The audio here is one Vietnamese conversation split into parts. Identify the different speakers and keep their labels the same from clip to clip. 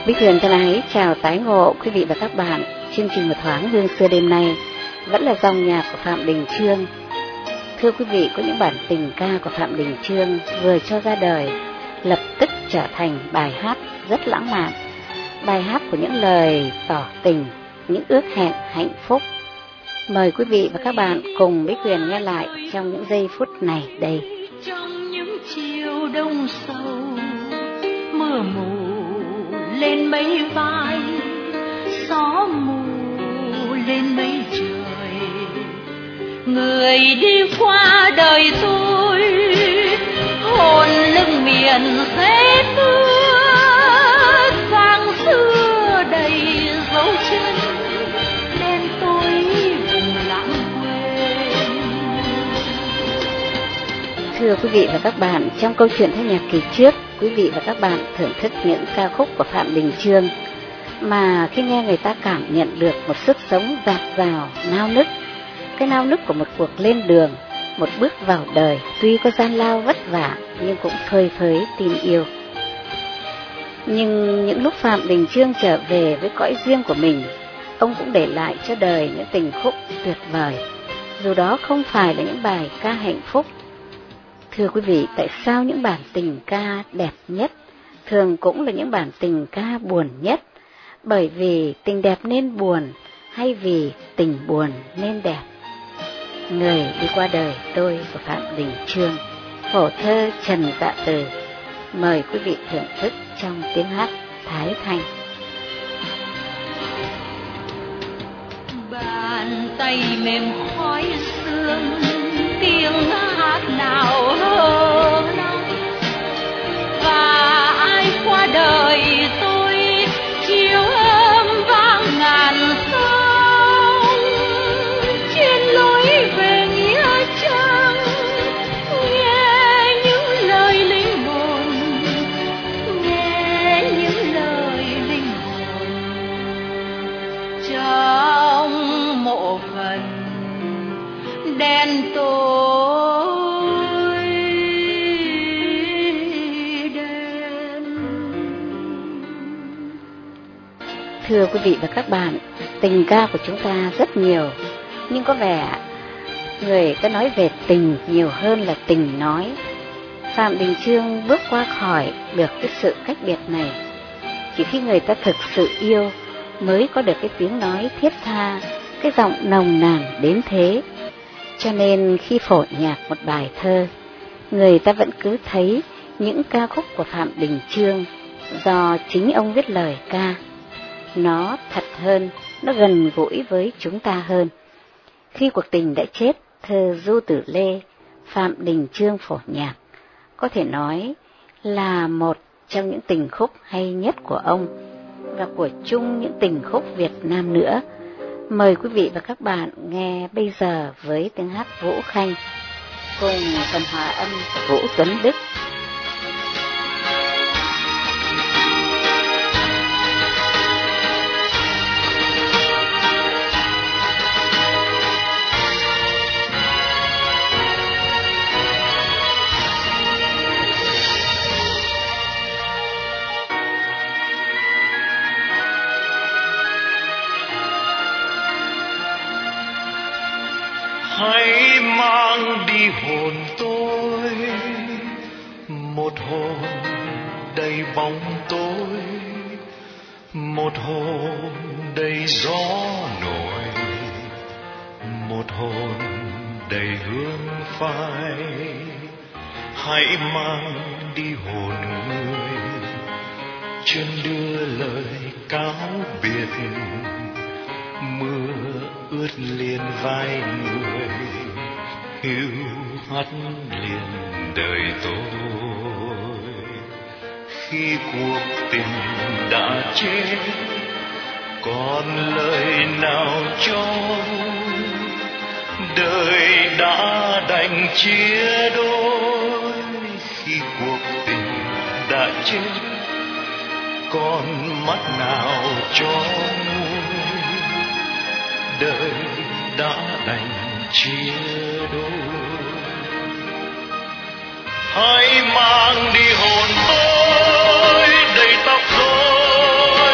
Speaker 1: Bích Huyền thân ái chào tái ngộ quý vị và các bạn. Chương trình Một Thoáng Hương Xưa đêm nay vẫn là dòng nhạc của Phạm Đình Chương. Thưa quý vị, có những bản tình ca của Phạm Đình Chương vừa cho ra đời lập tức trở thành bài hát rất lãng mạn, bài hát của những lời tỏ tình, những ước hẹn hạnh phúc. Mời quý vị và các bạn cùng Bích Huyền nghe lại trong những giây phút này đây.
Speaker 2: Trong những chiều đông sâu, mưa mù lên mấy vai, gió mù lên mấy trời, người đi qua đời tôi, hồn lưng miền rét mưa, tháng xưa đầy dấu chân, đen tối vùng lãng quên.
Speaker 1: Thưa quý vị và các bạn, trong câu chuyện thanh nhạc kỳ trước, quý vị và các bạn thưởng thức những ca khúc của Phạm Đình Chương mà khi nghe người ta cảm nhận được một sức sống dạt dào, nao nức, cái nao nức của một cuộc lên đường, một bước vào đời tuy có gian lao vất vả nhưng cũng phơi phới tin yêu. Nhưng những lúc Phạm Đình Chương trở về với cõi riêng của mình, ông cũng để lại cho đời những tình khúc tuyệt vời, dù đó không phải là những bài ca hạnh phúc. Thưa quý vị, tại sao những bản tình ca đẹp nhất thường cũng là những bản tình ca buồn nhất? Bởi vì tình đẹp nên buồn, hay vì tình buồn nên đẹp? Người đi qua đời tôi của Phạm Đình Chương, phổ thơ Trần Dạ Từ. Mời quý vị thưởng thức trong tiếng hát Thái Thanh.
Speaker 2: Bàn tay mềm khói sương, tiếng hát nào hơ nắng, và ai qua đời tôi chiều ấm vang ngàn sông, trên lối về nghĩa trang nghe những lời linh hồn, nghe những lời linh hồn trong mộ phần đen tối đen.
Speaker 1: Thưa quý vị và các bạn, tình ca của chúng ta rất nhiều, nhưng có vẻ người ta nói về tình nhiều hơn là tình nói. Phạm Đình Chương bước qua khỏi được cái sự cách biệt này. Chỉ khi người ta thực sự yêu mới có được cái tiếng nói thiết tha, cái giọng nồng nàn đến thế. Cho nên khi phổ nhạc một bài thơ, người ta vẫn cứ thấy những ca khúc của Phạm Đình Chương do chính ông viết lời ca, nó thật hơn, nó gần gũi với chúng ta hơn. Khi cuộc tình đã chết, thơ Du Tử Lê, Phạm Đình Chương phổ nhạc, có thể nói là một trong những tình khúc hay nhất của ông và của chung những tình khúc Việt Nam nữa. Mời quý vị và các bạn nghe bây giờ với tiếng hát Vũ Khanh cùng phần hòa âm Vũ Tuấn Đức.
Speaker 3: Hãy mang đi hồn tôi, một hồn đầy bóng tối, một hồn đầy gió nổi, một hồn đầy hương phai. Hãy mang đi hồn người, chân đưa lời cáo biệt, mưa ướt liền vai người, hiu hắt liền đời tôi. Khi cuộc tình đã chết, còn lời nào cho đời đã đành chia đôi. Khi cuộc tình đã chết, còn mắt nào cho đời đã đành chia đôi. Hãy mang đi hồn tôi đầy tóc rối,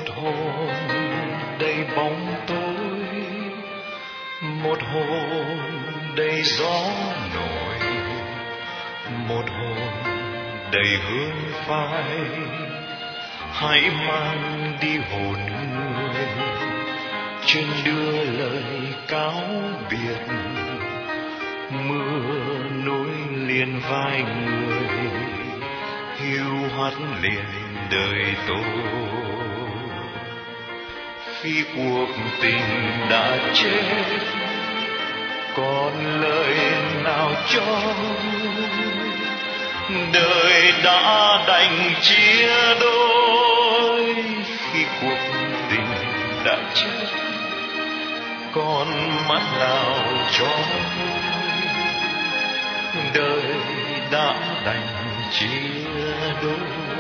Speaker 3: một hồn đầy bóng tối, một hồn đầy gió nổi, một hồn đầy hương phai. Hãy mang đi hồn người trên đưa lời cáo biệt. Mưa nối liền vai người, hiu hắt liền đời tôi. Khi cuộc tình đã chết, còn lời nào cho đời đã đành chia đôi. Khi cuộc tình đã chết, còn mắt nào cho đời đã đành chia đôi.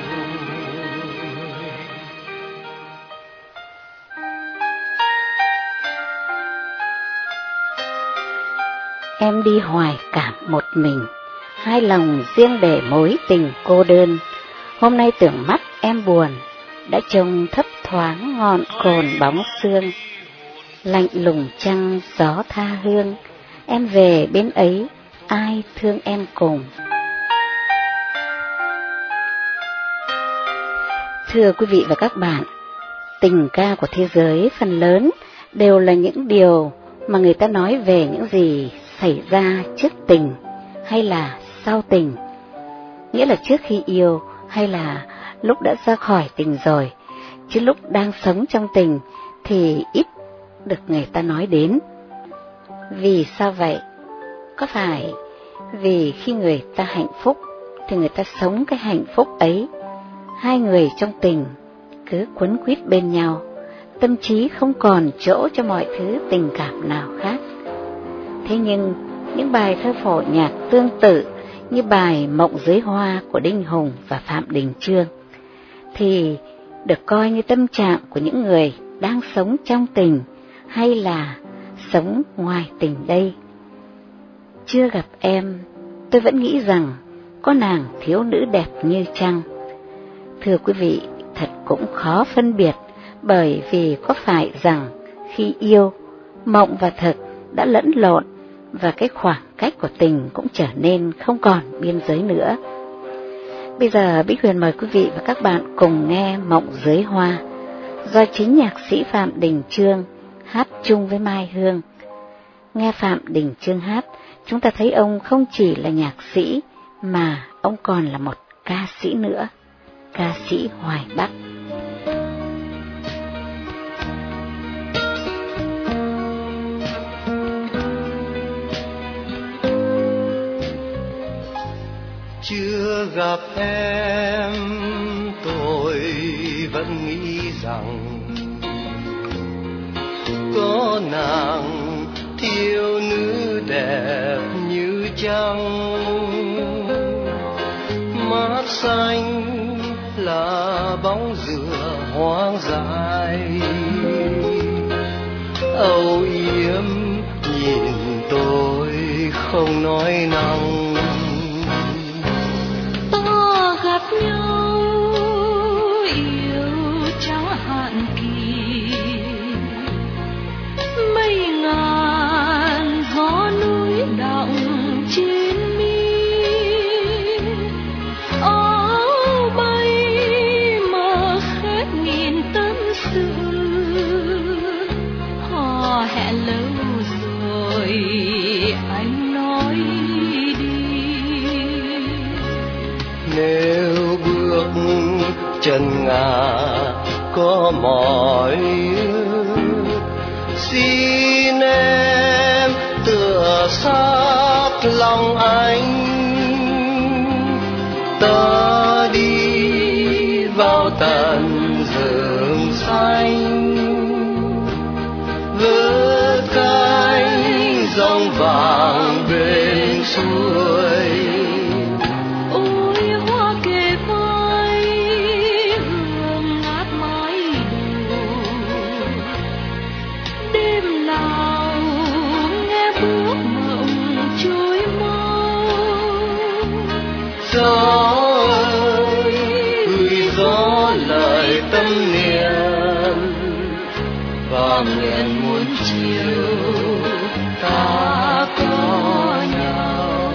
Speaker 1: Em đi hoài cảm một mình, hai lòng riêng để mối tình cô đơn. Hôm nay tưởng mắt em buồn, đã trông thấp thoáng ngọn cồn bóng sương. Lạnh lùng trăng gió tha hương, em về bên ấy, ai thương em cùng. Thưa quý vị và các bạn, tình ca của thế giới phần lớn đều là những điều mà người ta nói về những gì xảy ra trước tình hay là sau tình, nghĩa là trước khi yêu hay là lúc đã ra khỏi tình rồi, chứ lúc đang sống trong tình thì ít được người ta nói đến. Vì sao vậy? Có phải vì khi người ta hạnh phúc thì người ta sống cái hạnh phúc ấy, hai người trong tình cứ quấn quýt bên nhau, tâm trí không còn chỗ cho mọi thứ tình cảm nào khác. Thế nhưng những bài thơ phổ nhạc tương tự như bài Mộng Dưới Hoa của Đinh Hùng và Phạm Đình Chương thì được coi như tâm trạng của những người đang sống trong tình hay là sống ngoài tình đây. Chưa gặp em, tôi vẫn nghĩ rằng có nàng thiếu nữ đẹp như trăng. Thưa quý vị, thật cũng khó phân biệt, bởi vì có phải rằng khi yêu, mộng và thực đã lẫn lộn và cái khoảng cách của tình cũng trở nên không còn biên giới nữa. Bây giờ Bích Huyền mời quý vị và các bạn cùng nghe Mộng Dưới Hoa do chính nhạc sĩ Phạm Đình Chương hát chung với Mai Hương. Nghe Phạm Đình Chương hát, chúng ta thấy ông không chỉ là nhạc sĩ mà ông còn là một ca sĩ nữa, ca sĩ Hoài Bắc.
Speaker 4: Chưa gặp em, tôi vẫn nghĩ rằng có nàng thiếu nữ đẹp như trăng, mắt xanh là bóng dừa hoang dại, âu yếm nhìn tôi không nói năng.
Speaker 2: Ta gặp nhau yêu chẳng hạn kỳ, mây ngàn gió núi đọng trên mi, áo bay mở khép nghìn tâm sự, hò hẹn lâu rồi anh nói đi.
Speaker 4: Nếu bước chân ngả có mỏi, xin em tựa sát lòng anh, ta đi vào tận rừng xanh, vớt cánh rong vàng bên suối.
Speaker 2: Ôi hoa kề vai hương ngát mái đầu, đêm nào nghe bước mộng trôi mau.
Speaker 4: Gió ơi, gửi gió lời tâm niệm, và nguyện muốn chiều ta có nhau.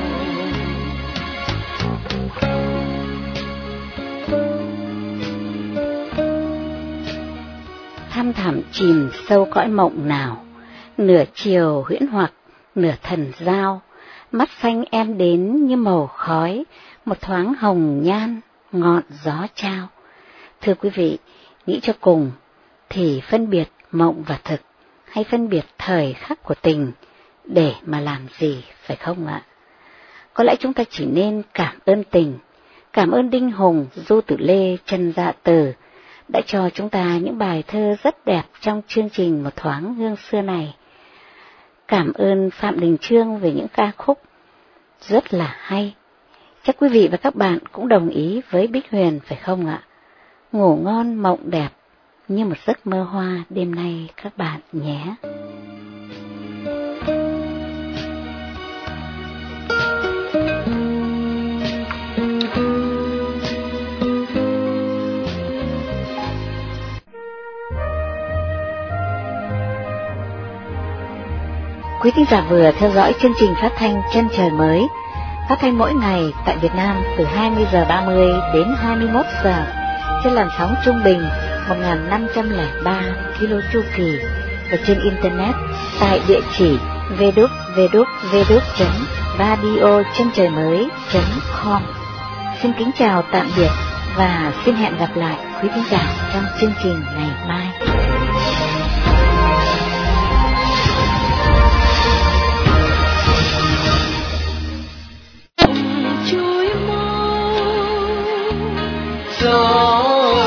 Speaker 1: Thăm thẳm chìm sâu cõi mộng nào, nửa chiều huyễn hoặc, nửa thần giao, mắt xanh em đến như màu khói, một thoáng hồng nhan, ngọn gió trao. Thưa quý vị, nghĩ cho cùng, thì phân biệt mộng và thực, hay phân biệt thời khắc của tình, để mà làm gì, phải không ạ? Có lẽ chúng ta chỉ nên cảm ơn tình, cảm ơn Đinh Hùng, Du Tử Lê, Trần Dạ Từ, đã cho chúng ta những bài thơ rất đẹp trong chương trình Một Thoáng Hương Xưa này. Cảm ơn Phạm Đình Chương về những ca khúc rất là hay. Chắc quý vị và các bạn cũng đồng ý với Bích Huyền, phải không ạ? Ngủ ngon mộng đẹp như một giấc mơ hoa đêm nay các bạn nhé. Quý thính giả vừa theo dõi chương trình phát thanh Chân Trời Mới, phát thanh mỗi ngày tại Việt Nam từ 20 giờ 30 đến 21 giờ trên làn sóng trung bình 1503 kilo chu kỳ và trên internet tại địa chỉ www.radio.com. Xin kính chào tạm biệt và xin hẹn gặp lại quý thính giả trong chương trình ngày mai.
Speaker 4: Gió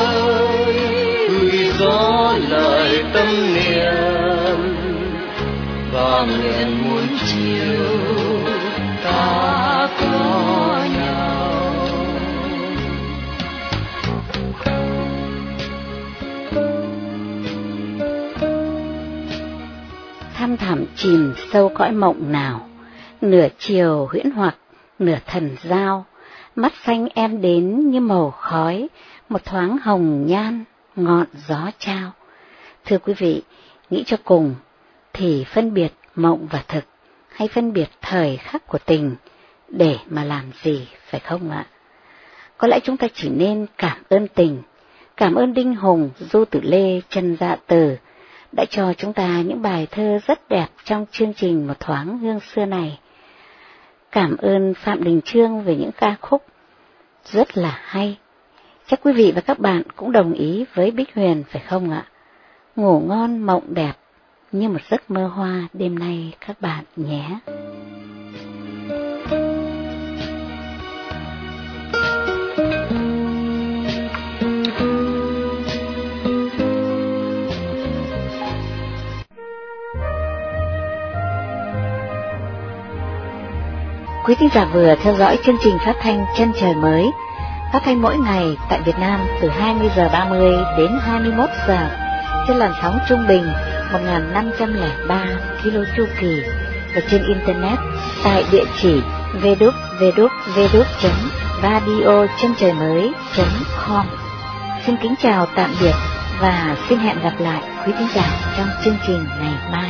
Speaker 4: ơi, gió lời tâm niệm và nguyện muốn chiều ta có nhau.
Speaker 1: Thăm thẳm chìm sâu cõi mộng nào, nửa chiều huyễn hoặc, nửa thần giao, mắt xanh em đến như màu khói, một thoáng hồng nhan, ngọn gió trao. Thưa quý vị, nghĩ cho cùng, thì phân biệt mộng và thực, hay phân biệt thời khắc của tình, để mà làm gì, phải không ạ? Có lẽ chúng ta chỉ nên cảm ơn tình, cảm ơn Đinh Hùng, Du Tử Lê, Trần Dạ Từ, đã cho chúng ta những bài thơ rất đẹp trong chương trình Một Thoáng Hương Xưa này. Cảm ơn Phạm Đình Chương về những ca khúc rất là hay. Chắc quý vị và các bạn cũng đồng ý với Bích Huyền, phải không ạ? Ngủ ngon mộng đẹp như một giấc mơ hoa đêm nay các bạn nhé. Quý thính giả vừa theo dõi chương trình phát thanh Chân Trời Mới, phát thanh mỗi ngày tại Việt Nam từ 20 giờ 30 đến 21 giờ trên làn sóng trung bình 1503 kilo chu kỳ và trên internet tại địa chỉ www.radio.com. Xin kính chào tạm biệt và xin hẹn gặp lại quý thính giả trong chương trình ngày mai.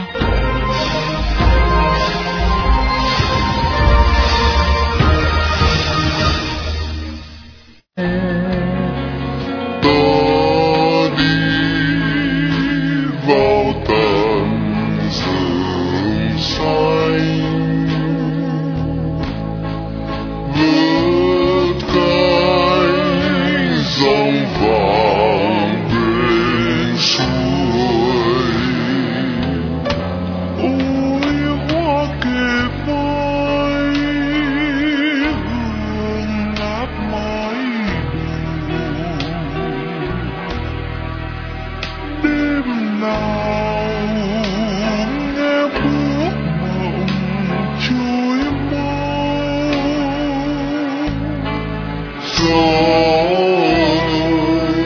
Speaker 4: Gió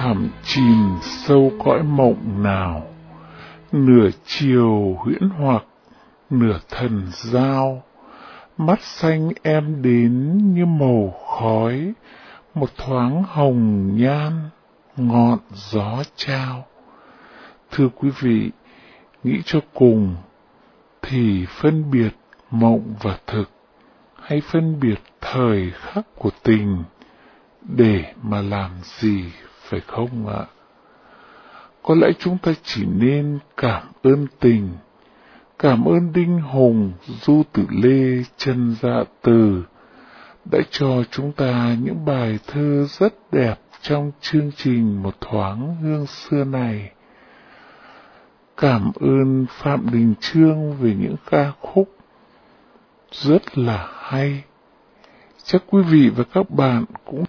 Speaker 5: thẳm chìm sâu cõi mộng nào, nửa chiều huyễn hoặc, nửa thần giao. Mắt xanh em đến như màu khói, một thoáng hồng nhan, ngọn gió trao. Thưa quý vị, nghĩ cho cùng, thì phân biệt mộng và thực, hay phân biệt thời khắc của tình, để mà làm gì, phải không ạ? Có lẽ chúng ta chỉ nên cảm ơn tình, cảm ơn Đinh Hùng, Du Tử Lê, Trần Dạ Từ đã cho chúng ta những bài thơ rất đẹp trong chương trình Một Thoáng Hương Xưa này. Cảm ơn Phạm Đình Chương về những ca khúc rất là hay. Chắc quý vị và các bạn cũng